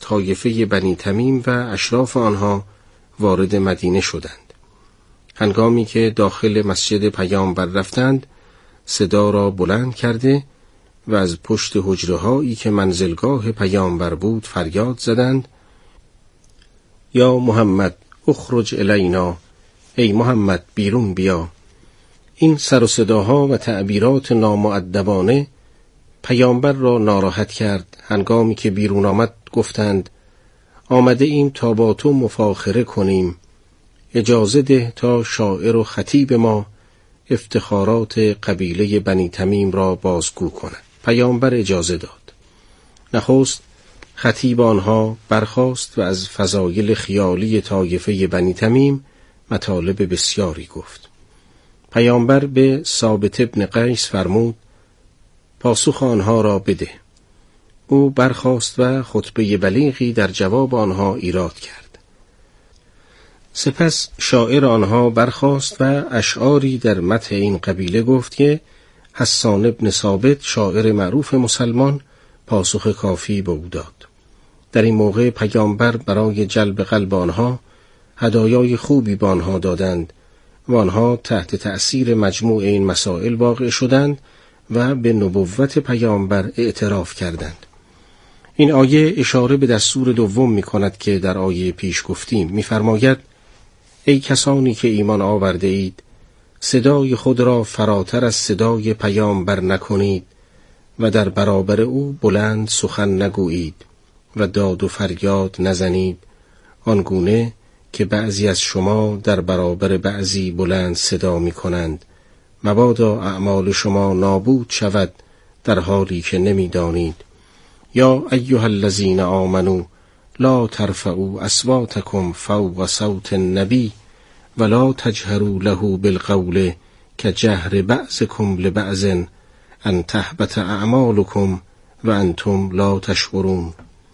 طایفه بنی تمیم و اشراف آنها وارد مدینه شدند. هنگامی که داخل مسجد پیامبر رفتند، صدا را بلند کرده و از پشت حجرهایی که منزلگاه پیامبر بود فریاد زدند: یا محمد اخرج الینا، ای محمد بیرون بیا. این سر و صداها و تعبیرات نامؤدبانه پیامبر را ناراحت کرد. هنگامی که بیرون آمد گفتند: آمده ایم تا با تو مفاخره کنیم، اجازه ده تا شاعر و خطیب ما افتخارات قبیله بنی تمیم را بازگو کند. پیامبر اجازه داد. نخست خطیب آنها برخاست و از فضایل خیالی طایفه بنی تمیم مطالب بسیاری گفت. پیامبر به ثابت ابن قیس فرمود: پاسخ آنها را بده. او برخاست و خطبه بلیغی در جواب آنها ایراد کرد. سپس شاعر آنها برخاست و اشعاری در مدح این قبیله گفت که حسان ابن ثابت شاعر معروف مسلمان پاسخ کافی به او داد. در این موقع پیامبر برای جلب قلب آنها هدایای خوبی به آنها دادند و آنها تحت تأثیر مجموع این مسائل واقع شدند و به نبوت پیامبر اعتراف کردند. این آیه اشاره به دستور دوم می کند که در آیه پیش گفتیم. می فرماید: ای کسانی که ایمان آورده اید، صدای خود را فراتر از صدای پیامبر نکنید و در برابر او بلند سخن نگویید و داد و فریاد نزنید، آنگونه که بعضی از شما در برابر بعضی بلند صدا می کنند، مبادا اعمال شما نابود شود در حالی که نمی دانید. یا ایها الذین آمنوا لا ترفعوا اصواتکم فوق صوت النبی ولا تجهروا له بالقول كجهر بعضكم لبعض ان تحبط اعمالكم و انتم لا تشعرون.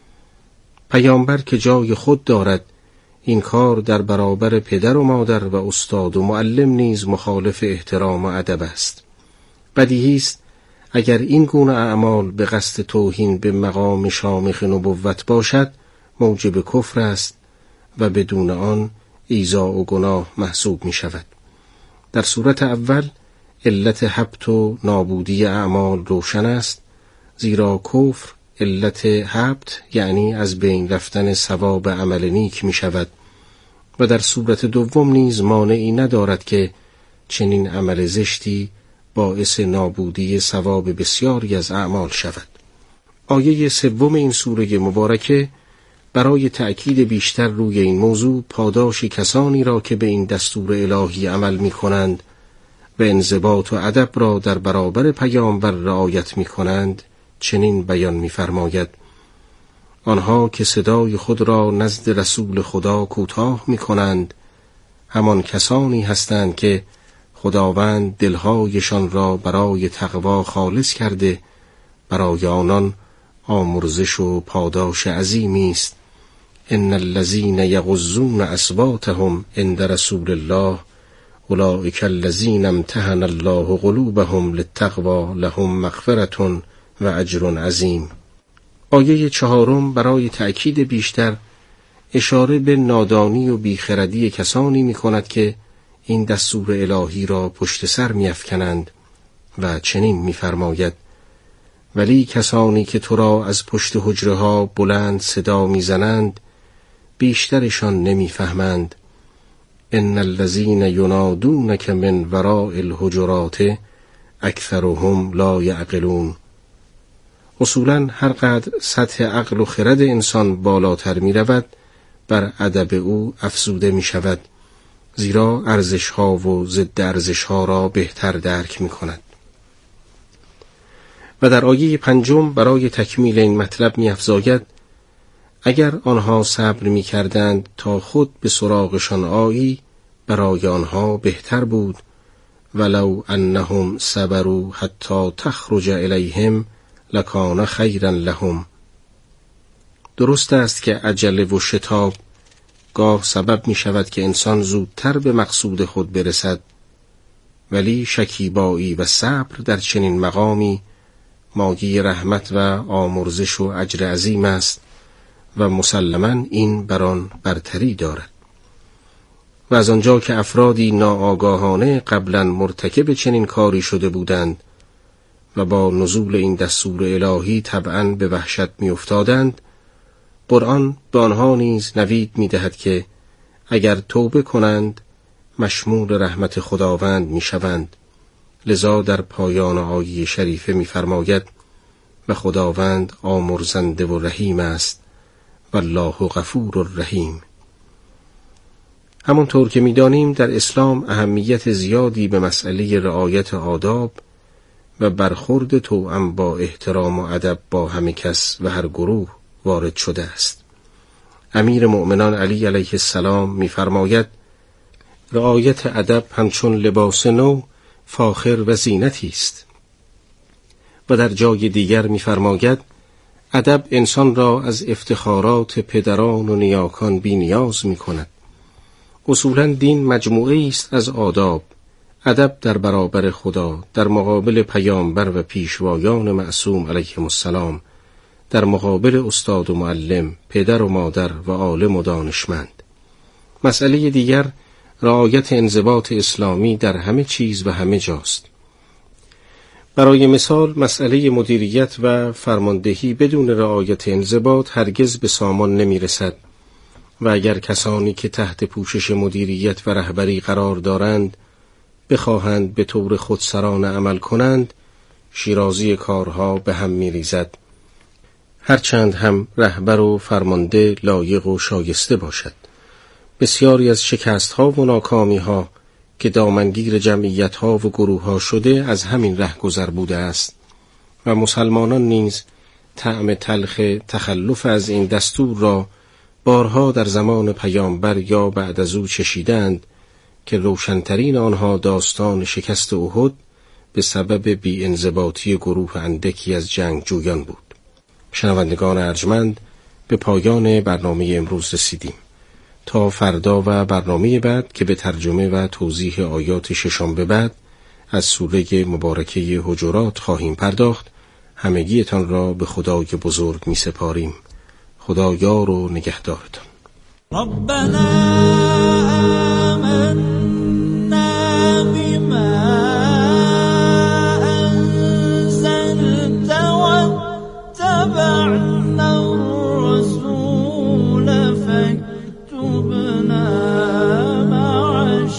پیامبر که جای خود دارد، این کار در برابر پدر و مادر و استاد و معلم نیز مخالف احترام و ادب است. بدیهی است اگر این گونه اعمال به قصد توهین به مقام شامخ نبوت باشد، موجب کفر است و بدون آن ایذا و گناه محسوب می شود. در صورت اول علت حبط و نابودی اعمال روشن است، زیرا کفر علت حبط یعنی از بین رفتن ثواب عمل نیک می شود و در صورت دوم نیز مانعی ندارد که چنین عمل زشتی باعث نابودی ثواب بسیاری از اعمال شود. آیه سوم این سوره مبارکه برای تأکید بیشتر روی این موضوع پاداش کسانی را که به این دستور الهی عمل می کنند و انضباط و ادب را در برابر پیامبر رعایت می کنند چنین بیان می فرماید: آنها که صدای خود را نزد رسول خدا کوتاه می کنند همان کسانی هستند که خداوند دلهایشان را برای تقوا خالص کرده، برای آنان آمرزش و پاداش عظیمی است. ان الذين يغضون اصواتهم عند رسول الله اولئک الذين امتحن الله قلوبهم للتقوى لهم مغفرة و اجر عظیم. آیه چهارم برای تأکید بیشتر اشاره به نادانی و بیخردی کسانی می کند که این دستور الهی را پشت سر می افکنند و چنین می فرماید: ولی کسانی که تو را از پشت حجره ها بلند صدا می زنند بیشترشان نمی فهمند. ان الذين ينادونك من وراء الحجرات اکثرهم لا یعقلون. اصولاً هر قدر سطح عقل و خرد انسان بالاتر می رود، بر ادب او افزوده می شود، زیرا ارزش ها و ضد ارزش ها را بهتر درک می کند. و در آیه پنجم برای تکمیل این مطلب می افزاید: اگر آنها صبر می کردند تا خود به سراغشان آیی برای آنها بهتر بود، ولو انهم صبروا حتی تخرج الیهم لکان خیرا لهم. درست است که عجله و شتاب گاه سبب می شود که انسان زودتر به مقصود خود برسد، ولی شکیبایی و صبر در چنین مقامی مایه رحمت و آمرزش و اجر عظیم است و مسلماً این بر آن برتری دارد. و از آنجا که افرادی ناآگاهانه قبلاً مرتکب چنین کاری شده بودند و با نزول این دستور الهی طبعاً به وحشت می افتادند، قرآن به آنها نیز نوید می دهد که اگر توبه کنند مشمول رحمت خداوند می شوند. لذا در پایان آیه شریفه می فرماید و خداوند آمرزنده و رحیم است والله غفور رحیم. همونطور که می دانیم در اسلام اهمیت زیادی به مسئله رعایت آداب و برخورد توأم با احترام و ادب با همه کس و هر گروه وارد شده است. امیر مؤمنان علی علیه السلام می فرماید رعایت ادب همچون لباس نو فاخر و زینتی است. و در جای دیگر می فرماید ادب انسان را از افتخارات پدران و نیاکان بی نیاز می کند. اصولاً دین مجموعه است از آداب، ادب در برابر خدا، در مقابل پیامبر و پیشوایان معصوم علیهم السلام، در مقابل استاد و معلم، پدر و مادر و عالم و دانشمند. مسئله دیگر رعایت انضباط اسلامی در همه چیز و همه جاست. برای مثال مسئله مدیریت و فرماندهی بدون رعایت انضباط هرگز به سامان نمی رسد و اگر کسانی که تحت پوشش مدیریت و رهبری قرار دارند بخواهند به طور خودسرانه عمل کنند، شیرازی کارها به هم می ریزد، هرچند هم رهبر و فرمانده لایق و شایسته باشد. بسیاری از شکست‌ها و ناکامی‌ها که دامنگیر جمعیت‌ها و گروه‌ها شده از همین رهگذر بوده است و مسلمانان نیز طعم تلخ تخلف از این دستور را بارها در زمان پیامبر یا بعد از او چشیدند که روشن‌ترین آنها داستان شکست احد به سبب بی‌انضباطی گروه اندکی از جنگجویان بود. شنوندگان ارجمند، به پایان برنامه امروز رسیدیم. تا فردا و برنامه بعد که به ترجمه و توضیح آیات ششم به بعد از سوره مبارکه حجرات خواهیم پرداخت، همگیتان را به خدای بزرگ می سپاریم. خدا یار و نگهدارتان. ربنا آمنا بما أنزلت واتبعنا الرسول فاكتبنا مع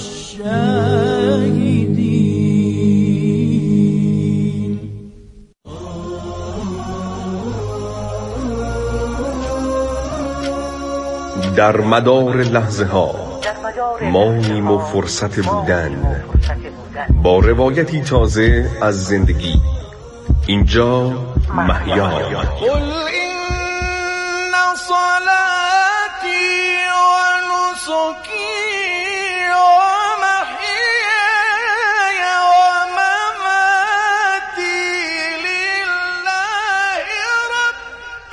الشاهدين. در مدار لحظه ها مانیم و فرصت بودن با روایتی تازه از زندگی. اینجا محیا. قل إن صلاتي ونسكي ومحياي ومماتي لله رب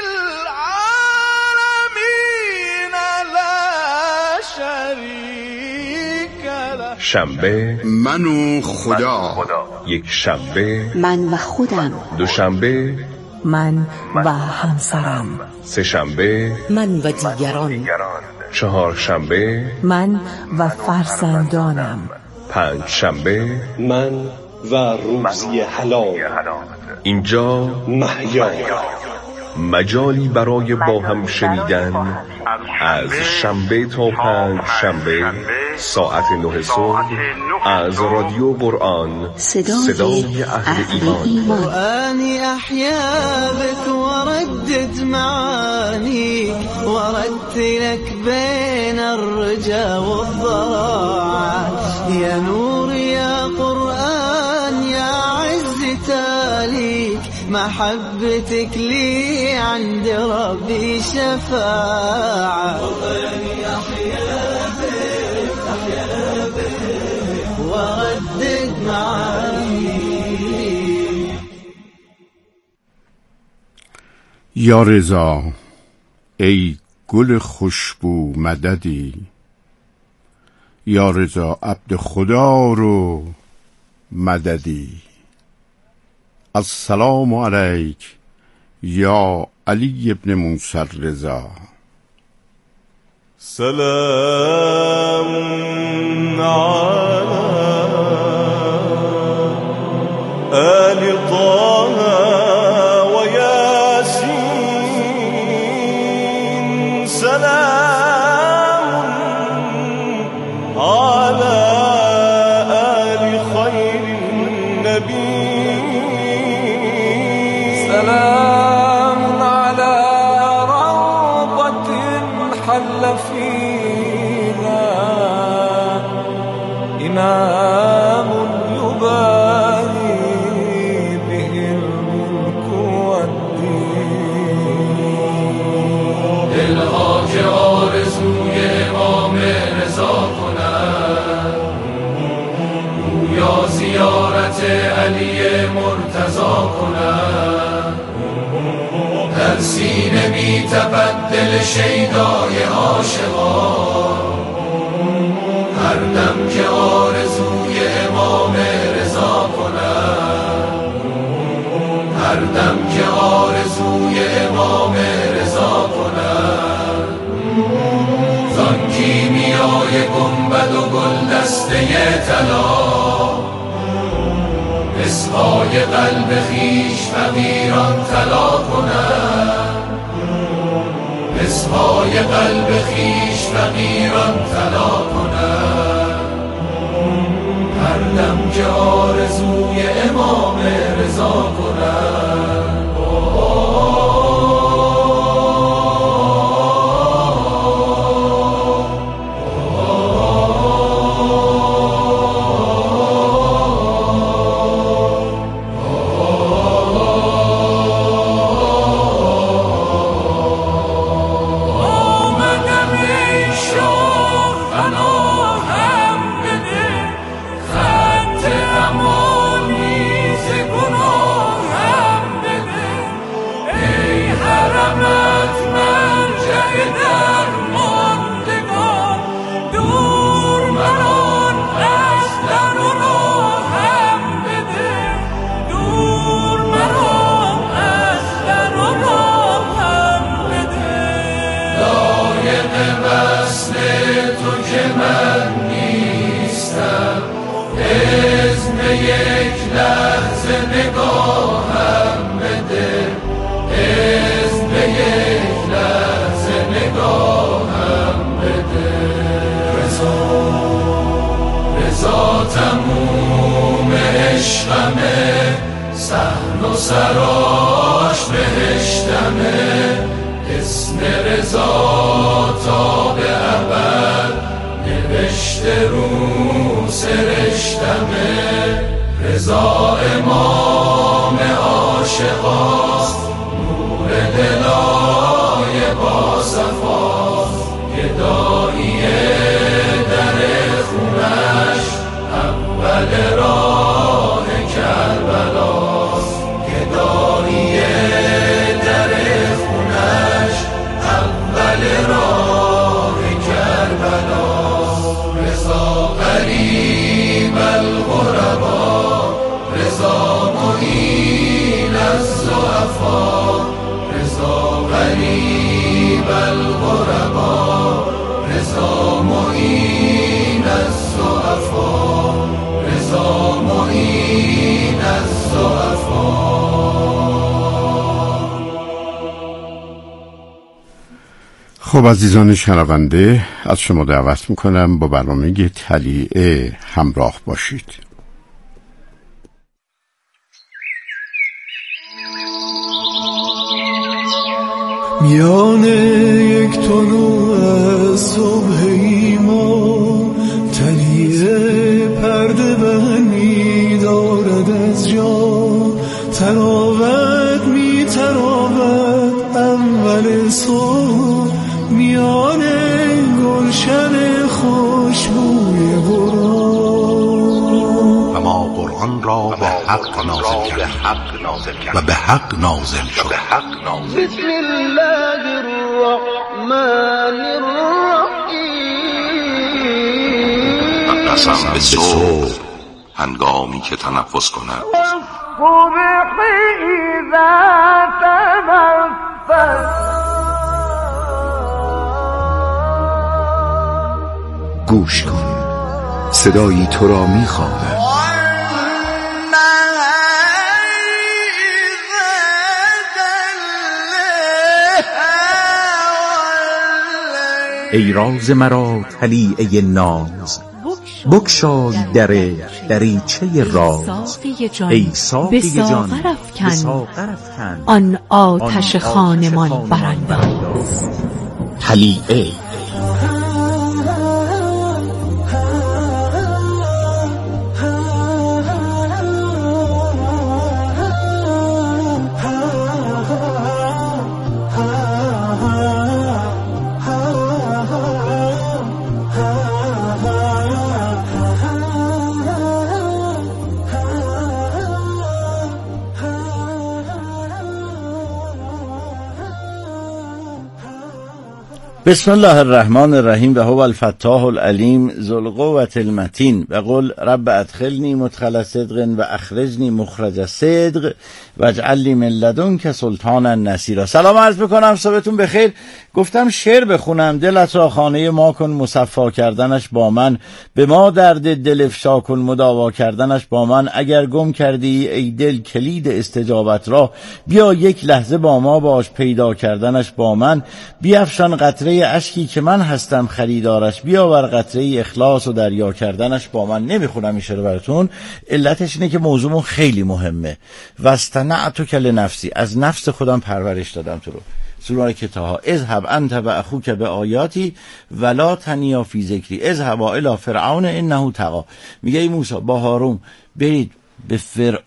العالمين لا شريك له. شنبه من و خدا، یک شنبه من و خودم، دوشنبه من و همسرم، سه شنبه من و دیگران، چهار شنبه من و فرزندانم، پنج شنبه من و روزی حلال. اینجا محیا. مجالی برای با هم شنیدن از شنبه تا پنج شنبه ساعت 9 صبح از رادیو قرآن، صدای اهل ایمان. قرآني أحيا بك وردد معاني ورتلك بين الرجا والضراعات. يا نور يا قرآن يا عز تاليك محبتك لي عند ربي شفاعة. قرآني أحيا بك وردد معاني. یا رضا ای گل خوشبو مددی، یا رضا عبد خدا رو مددی. السلام علیک یا علی ابن موسی رضا. سلام علی آل طه و یاسین، سلام علی آل خیر النبی، سلام على روضة حل فيها إمام يباهي به الملك والدين. دلها که آرزوی امام رضا کنند، گویا زیارت علی مرتضی کنند. در سینه می تپد دل شیدای عاشقان، هر دم که آرزوی امام رضا کنند، هر دم که آرزوی امام رضا کنند. زان کیمیای گنبد و گل دسته طلا، مسحای قلب خویش فقیران طلا کنند، مسحای قلب خویش فقیران طلا کنند. هر دم که آرزوی امام رضا کنند. یک لحظه نگاهم بده، اذن به یک لحظه نگاهم بده. رضا رضا تموم عشقمه، صحن و سراش بهشتمه. اسم رضا تا به ابد نوشته رو سرشتمه. رضا امام عاشقاست، نور دلای با صفاست. گدایی در خونش اول راه کربلاست. گدایی در خونش اول راه کربلاست. رضا قریب الغربا، رضا معین الضعفا. رضا قریب الغربا، رضا معین الضعفا. رضا معین الضعفا. خب عزیزان شنونده، از شما دعوت میکنم با برنامه طلیعه همراه باشید. میان یک طلوع از صبح ایمان، طلیعه پرده برمی دارد از جا. تراوت می تراود اول صبح، میان گلشن خوشبوی قرآن. و ما قرآن را به حق نازل کردیم و به حق نازل شد. بسم الله الرحمن الرحیم. قسم به صبح هنگامی که تنفس کند. والصبح اذا تنفس. گوش کن، صدایی تو را می‌خواند. ای راز مرا طلیعه ناز، بگشای در دریچه راز. ای ساقی جان به ساغر افکن، آن آتش خانمان برانداز. طلیعه. بسم الله الرحمن الرحیم و هو الفتاح العلیم ذو القوة المتین و قل رب ادخلنی مدخل صدق و اخرجنی مخرج صدق و اجعل لی من لدنک سلطانا نصیرا. سلام عرض میکنم، صبحتون بخیر. گفتم شعر بخونم. دلت را خانه ما کن، مصفا کردنش با من، به ما درد دل افشا کن، مداوا کردنش با من. اگر گم کردی ای دل کلید استجابت را، بیا یک لحظه با ما باش، پیدا کردنش با من. بیفشان قطره اشکی که من هستم خریدارش، بیاور قطره اخلاص و دریا کردنش با من. نمیخونم این شعر براتون، علتش اینه که موضوعمون خیلی مهمه. واصطنعتک لنفسی، از نفس خودم پرورش دادم تو رو. سوره کتاب اذهب انت و اخوک به آیاتی ولا تنیا فی ذکری اذهب الی فرعون انه طغی. میگه ای موسی با هارون برید به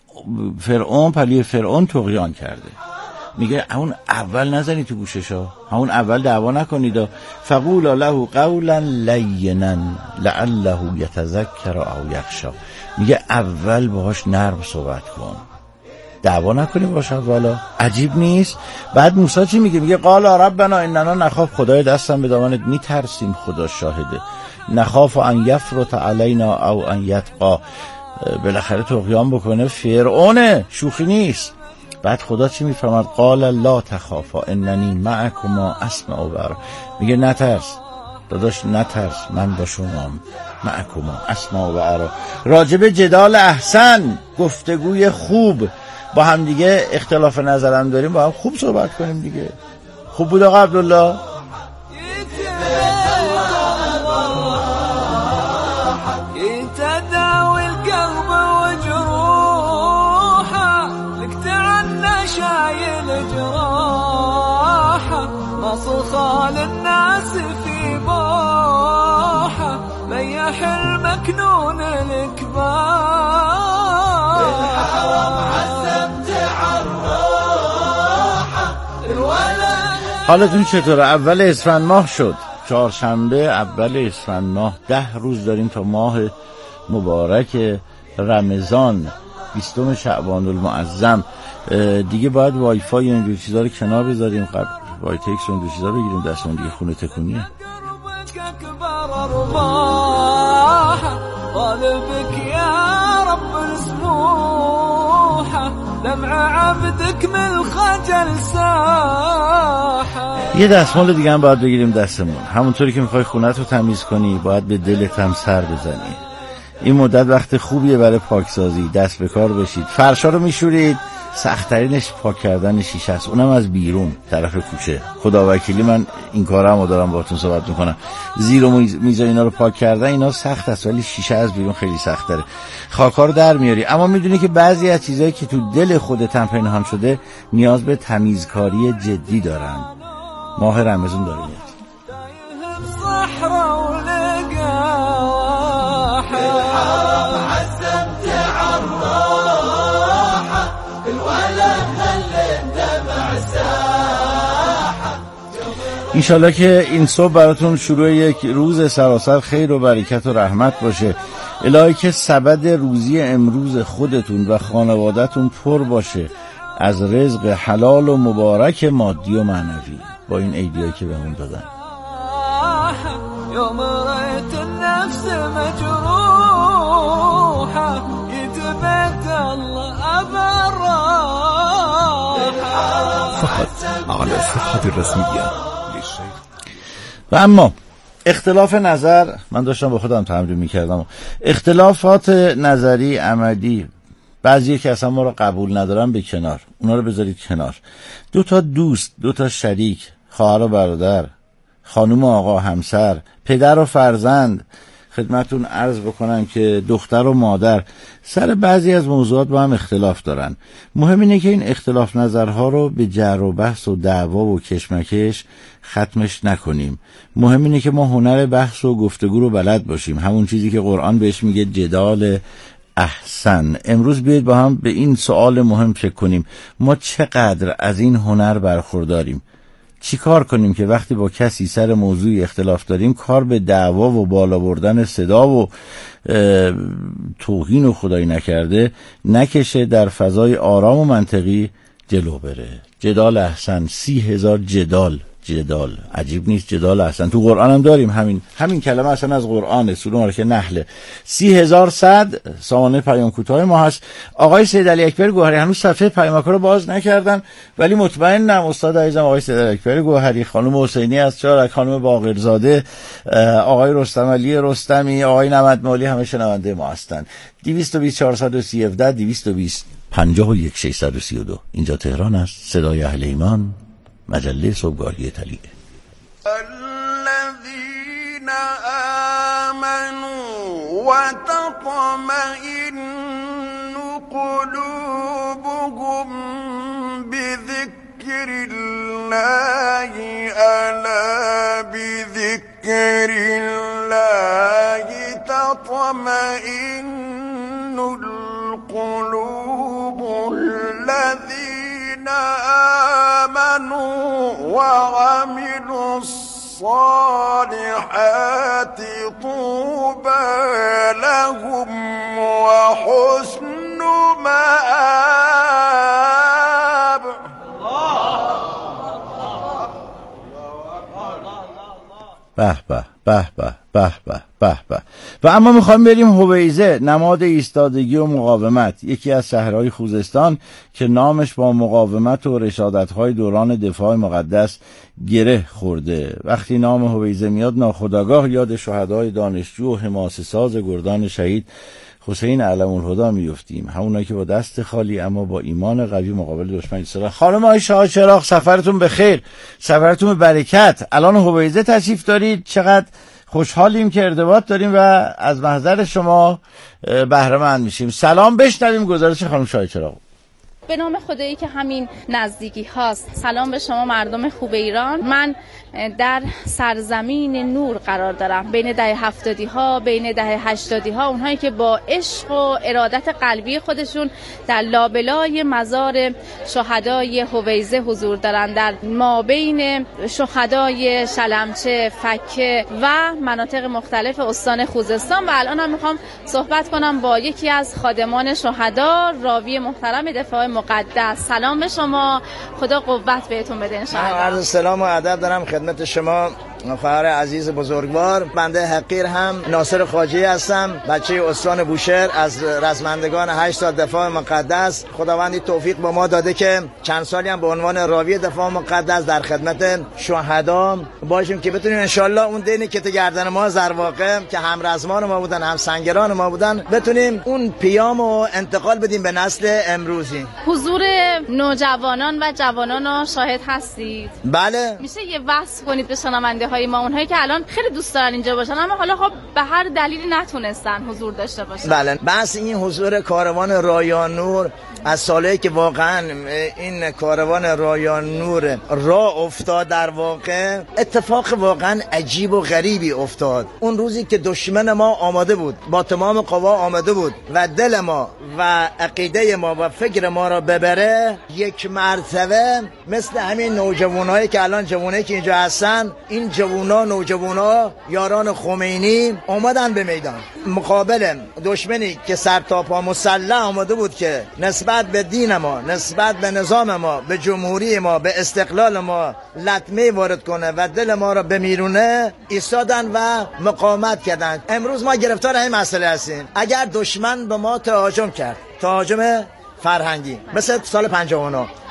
فرعون، پلی فرعون طغیان کرده. میگه همون اول نزنید تو گوششا، همون اول دعوا نکنید. فقولا له قولا لینا لعله یتذکر او یخشی. میگه اول باهاش نرم صحبت کن، دعوا نکنیم باشه اولا. عجیب نیست؟ بعد موسی چی میگه؟ میگه قال ربنا اننا نخاف، خدای دستم به دامنت میترسیم، خدا شاهده، نخاف ان یفرط علینا او ان یطغى، بالاخره طغیان بکنه. فرعونه، شوخی نیست. بعد خدا چی میفرماد؟ قال لا تخافا اننی معکما اسمع و ارى. میگه نترس داداش، نترس، من با شمام، معکما اسمع و ارى. راجب جدال احسن، گفتگوی خوب، با هم دیگه اختلاف نظرم داریم با هم خوب صحبت کنیم دیگه. خوب بود آقا عبدالله؟ خال الناس في باحة ليح المكنون الكبار بالحرم عزمت عالراحة الولد. حالتون چطوره؟ اول اسفند ماه شد، چهارشنبه اول اسفند ماه. 10 روز داریم تا ماه مبارک رمضان، 20 شعبان المعظم. دیگه باید وای فای و اینجور چیزا رو کنار بذاریم، قبل وای تکس و اینجور چیزا بگیریم دستمون، دیگه خونه تکونیه. طالبك يا رب السموحة دمع عبدك من خجل ساحة. یه دستمال دیگه هم باید بگیریم دستمون. همونطوری که میخوای خونت رو تمیز کنی باید به دلت هم سر بزنی. این مدت وقت خوبیه برای پاکسازی، دست به کار بشید. فرشا رو میشورید، سخت‌ترینش پاک کردن شیشه است، اونم از بیرون طرف کوچه. خداوکیلی من این کارامو دارم باهاتون صحبت میکنم. زیر و میز اینا رو پاک کردن اینا سخت است، ولی شیشه از بیرون خیلی سخت تره. خاکا رو در میاری، اما میدونی که بعضی از چیزایی که تو دل خودت هم پنهان شده نیاز به تمیزکاری جدی دارن. ماه رمضان داره میاد. انشالله که این صبح براتون شروع یک روز سراسر خیر و برکت و رحمت باشه. الهی که سبد روزی امروز خودتون و خانواده‌تون پر باشه از رزق حلال و مبارک مادی و معنوی با این عیدیایی که بهمون دادن. يوم رأيت النفس مجروحة يتبت الله أبرا فقط على الصفحة الرسمية. و اما اختلاف نظر، من داشتم با خودم تمرین میکردم، اختلافات نظری عملی، بعضی که اصلا ما رو قبول ندارن به کنار، اونا رو بذارید کنار. دو تا دوست، دو تا شریک، خواهر و برادر، خانم و آقا، همسر، پدر و فرزند، خدمتون عرض بکنم که دختر و مادر سر بعضی از موضوعات با هم اختلاف دارن. مهم اینه که این اختلاف نظرها رو به جر و بحث و دعوا و کشمکش ختمش نکنیم. مهم اینه که ما هنر بحث و گفتگو رو بلد باشیم، همون چیزی که قرآن بهش میگه جدال احسن. امروز بیایید با هم به این سوال مهم فکر کنیم، ما چقدر از این هنر برخورداریم؟ چی کار کنیم که وقتی با کسی سر موضوعی اختلاف داریم کار به دعوا و بالا بردن صدا و توهین و خدایی نکرده نکشه، در فضای آرام و منطقی جلو بره. جدال احسن، 30,000 جدال عجیب نیست، جدال احسن تو قرآن هم داریم. همین کلمه اصلا از قرآن، سوره مبارکه نحل. 30,000 صد سامانه پیام کوتاه ما هست. آقای سید علی اکبر گوهری هنوز صفحه پیامک‌ها رو باز نکردن، ولی مطمئنم استاد عزیزم آقای سید علی اکبر گوهری، خانم حسینی از چارک، خانم باقرزاده، آقای رستم علی رستمی، آقای نمد مولی همه شنونده ما هستن. 220 417 220 51 632. اینجا تهران است، صدای اهل ایمان، مجله صبحگاهی طلیعه. الذين آمنوا وتطمئن قلوبهم بذكر الله ألا بذكر الله تطمئن القلوب. الذين آمنوا وعملوا الصالحات طوبى لهم وحسن مآب. به به به به به به به به. و اما میخوایم بریم هویزه، نماد ایستادگی و مقاومت، یکی از شهرهای خوزستان که نامش با مقاومت و رشادت‌های دوران دفاع مقدس گره خورده. وقتی نام هویزه میاد ناخودآگاه یاد شهدای دانشجو و حماسه ساز گردان شهید حسین علم الهدی میفتیم، همونایی که با دست خالی اما با ایمان قوی مقابل دشمن ایستادن. خانم عایشه چراغ، سفرتون به خیر، سفرتون به برکت. الان هویزه تشریف دارید، چقدر خوشحالیم که ارتباط داریم و از محضر شما بهره مند میشیم. سلام، بشنویم گزارش خانم شاه چراغ. به نام خدایی که همین نزدیکی هاست. سلام به شما مردم خوب ایران. من در سرزمین نور قرار دارم، بین دهه 70 ها بین دهه 80 ها، اونهایی که با عشق و ارادت قلبی خودشون در لابلای مزار شهدای هویزه حضور دارن، در مابین شهدای شلمچه، فکه و مناطق مختلف استان خوزستان. و الان هم میخوام صحبت کنم با یکی از خادمان شهدا، راوی محترم دفاع مقدس. سلام به شما، خدا قوت بهتون بده ان شاء الله. عرض سلام و ادب دارم خدمت شما خواهر عزیز بزرگوار. بنده حقیر هم ناصر خواجه‌ای هستم، بچه استان بوشهر، از رزمندگان 8 سال دفاع مقدس. خداوندی توفیق به ما داده که چند سالی هم به عنوان راوی دفاع مقدس در خدمت شهدا باشیم که بتونیم ان شاء الله اون دینی که تو گردن ما در واقع که هم رزمان ما بودن، هم سنگران ما بودن، بتونیم اون پیامو انتقال بدیم به نسل امروزی. حضور نوجوانان و جوانان شاهد هستید؟ بله. میشه یه وصف کنید به شنونده های ما، اونهایی که الان خیلی دوست دارن اینجا باشن اما حالا خب به هر دلیلی نتونستن حضور داشته باشن؟ بله، بس این حضور کاروان رایان نور از سالهایی که واقعا این کاروان رایان نور راه افتاد، در واقع اتفاق واقعا عجیب و غریبی افتاد. اون روزی که دشمن ما آماده بود، با تمام قوا آماده بود و دل ما و عقیده ما و فکر ما را ببره، یک مرتبه مثل همین نوجوانایی که الان جوانایی که اینجا هستن، این نوجوانا یاران خمینی اومدن به میدان مقابل دشمنی که سر تا پا مسلح آماده بود که نسبت به دین ما، نسبت به نظام ما، به جمهوری ما، به استقلال ما لطمه وارد کنه و دل ما را بمیرونه، ایستادن و مقاومت کردن. امروز ما گرفتار این مسئله هستیم. اگر دشمن به ما تهاجم کرد، تهاجم فرهنگی مثل سال 59،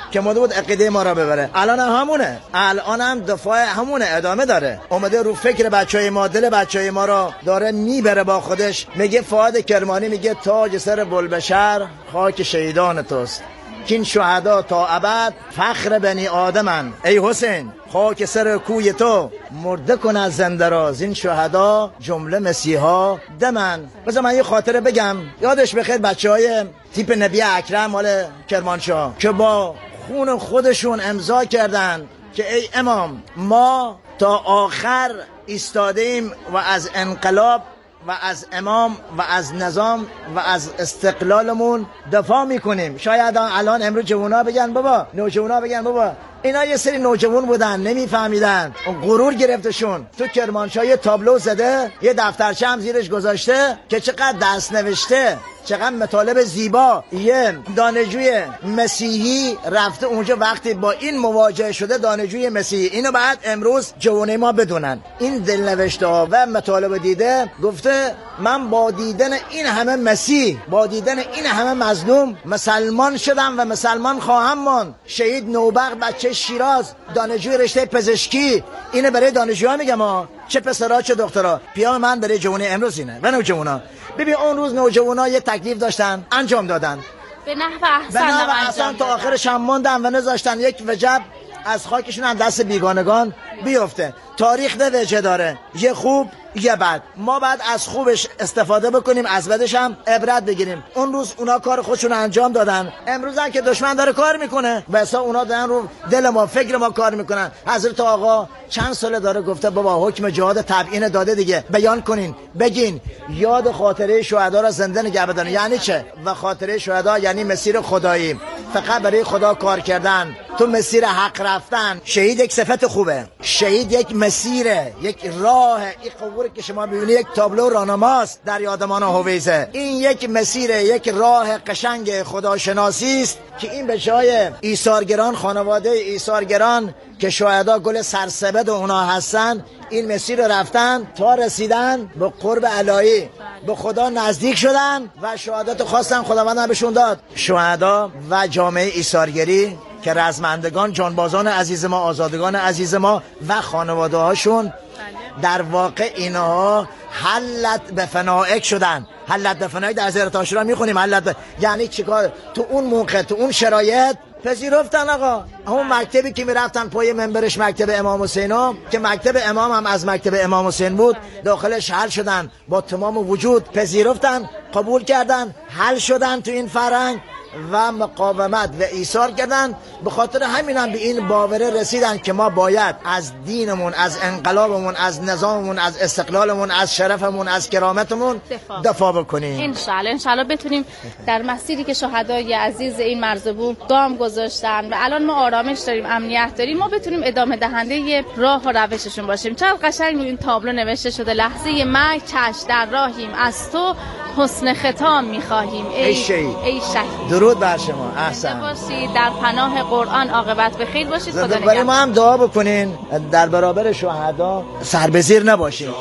که اومده بود عقیده ما را ببره. الان هم همونه، الان هم دفاع همونه ادامه داره. اومده رو فکر بچهای ما، دل بچهای ما را داره میبره با خودش. میگه فؤاد کرمانی میگه تاج سر بلبشر خاک شهیدان توست، کین شهدا تا ابد فخر بنی آدمن. ای حسین خاک سر کوی تو مرده کن از زنده را، این شهدا جمله مسیحا دمن. بذار من یه خاطره بگم یادش بخیر بچهای تیپ نبی اکرم مال کرمانشاه که با خون خودشون امضا کردن که ای امام ما تا آخر ایستادیم و از انقلاب و از امام و از نظام و از استقلالمون دفاع میکنیم. شاید الان امروز جوونا بگن بابا، نوجوانا بگن بابا اینا یه سری نوجوان بودن نمیفهمیدن، غرور گرفتشون. تو کرمانشاه یه تابلو زده، یه دفترچه هم زیرش گذاشته که چقدر دست نوشته، چقدر مطالب زیبا. یه دانشجوی مسیحی رفته اونجا وقتی با این مواجه شده، دانشجوی مسیحی، اینو بعد امروز جوانه ما بدونن این دلنوشته ها و مطالب دیده، گفته من با دیدن این همه مسیح، با دیدن این همه مظلوم مسلمان شدم و مسلمان خواهم ماند. شهید نوبخت بچه شیراز، دانشجوی رشته پزشکی، اینو برای دانشجوها میگم ها، چه پسرا چه دخترا. پیام من برای جوانه امروز اینه و نوجوانا. ببین اون روز نوجوانا یه تکلیف داشتن انجام دادن به نحو احسن تا آخرش هم موندن و نذاشتن یک وجب از خاکشون هم دست بیگانگان بیفته. تاریخ ده وجه داره، یه خوب یه بد. ما بعد از خوبش استفاده بکنیم، از بدش هم عبرت بگیریم. اون روز اونا کار خودشون انجام دادن، امروز هم که دشمن داره کار میکنه بسا اونا دارن رو دل ما فکر ما کار میکنن. حضرت آقا چند ساله داره گفته بابا حکم جهاد تبیین داده دیگه، بیان کنین بگین یاد خاطره شهدا را زنده نگه بدارین. یعنی چه؟ و خاطره شهدا یعنی مسیر خدایی، فقط برای خدا کار کردن، تو مسیر حق رفتن. شهید یک صفت خوبه، شهید یک مسیره، یک راه. این قبوری که شما ببینید یک تابلو راهنماست در یادمان هویزه. این یک مسیره، یک راه قشنگ خداشناسی است که این بچه‌های ایثارگران، خانواده ایثارگران که شهدا گل سرسبد اونا هستن، این مسیر رفتن تا رسیدن به قرب الهی، به خدا نزدیک شدن و شهادت خواستن، خداوند بهشون داد. شهدا و جامعه ایثارگری که رزمندگان، جانبازان عزیز ما، آزادگان عزیز ما و خانواده هاشون، در واقع اینها حلت به فنائک شدن. حلت به فنائک در زیارت عاشورا میخونیم. یعنی چیکار؟ تو اون موقع، تو اون شرایط پذیرفتن آقا. همون مکتبی که میرفتن پای منبرش، مکتب امام حسین، که مکتب امام هم از مکتب امام حسین بود، داخلش حل شدن، با تمام وجود پذیرفتن، قبول کردن، حل شدن تو این فرهنگ و مقاومت و ایثار کردن. به خاطر همین هم به این باوره رسیدن که ما باید از دینمون، از انقلابمون، از نظاممون، از استقلالمون، از شرفمون، از کرامتمون دفاع بکنیم. انشالله بتونیم در مسیری که شهدای عزیز این مرزبون گام گذاشتن و الان ما آرامش داریم، امنیت داریم، ما بتونیم ادامه دهنده راه و روششون باشیم. چقدر قشنگ این تابلو نوشته شده: لحظه مرگ چش در راهیم، از تو حسن ختام می‌خواهیم ای شهید. درود بر شما. احسن باشید، در پناه قرآن عاقبت به خیر باشید. خدا نگهدار. برای ما هم دعا بکنین در برابر شهدا سر به زیر نباشید.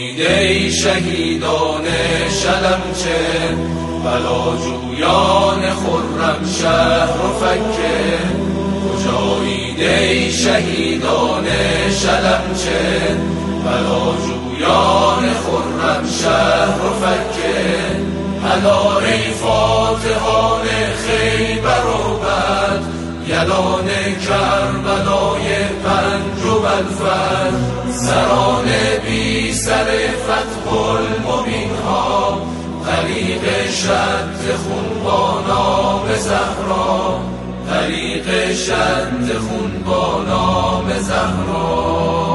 ای شهیدان شلمچه، بلاجویان خرم شهر و فکه، کجایید ای شهیدان شلمچه، بلاجویان خرم شهر و فکه، هلا ای فاتحان خیبر و بد، یلان کربلای پنج و بلفد، سران بی سر فتح المبین ها، طریق شد خون با نام زهرا، طریق شد خون با نام زهرا.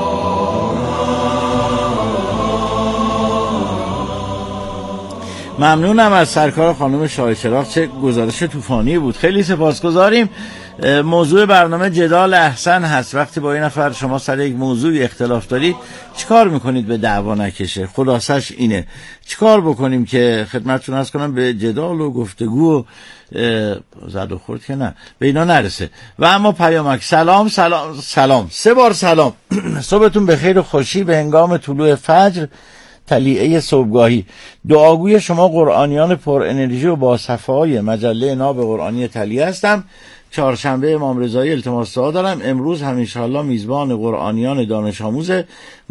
ممنونم از سرکار خانم شاه چراغ، چه گزارش طوفانی بود. خیلی سپاسگزاریم. موضوع برنامه جدال احسن هست. وقتی با این نفر شما سر یک موضوعی اختلاف دارید چیکار میکنید به دعوا نکشه؟ خلاصش اینه چیکار بکنیم که خدمتتون عرض کنم به جدال و گفتگو و زد و خورد که نه به اینا نرسه. و اما پیامک: سلام سلام سلام، 3 بار سلام. صبحتون بخیر و خوشی به هنگام طلوع فجر، طلیعه صبحگاهی. دعاگوی شما قرآنیان پر انرژی و با صفای مجله ناب قرآنی تلیه هستم. چهارشنبه امام رضایی التماس دعا دارم. امروز هم انشاءالله میزبان قرآنیان دانش آموز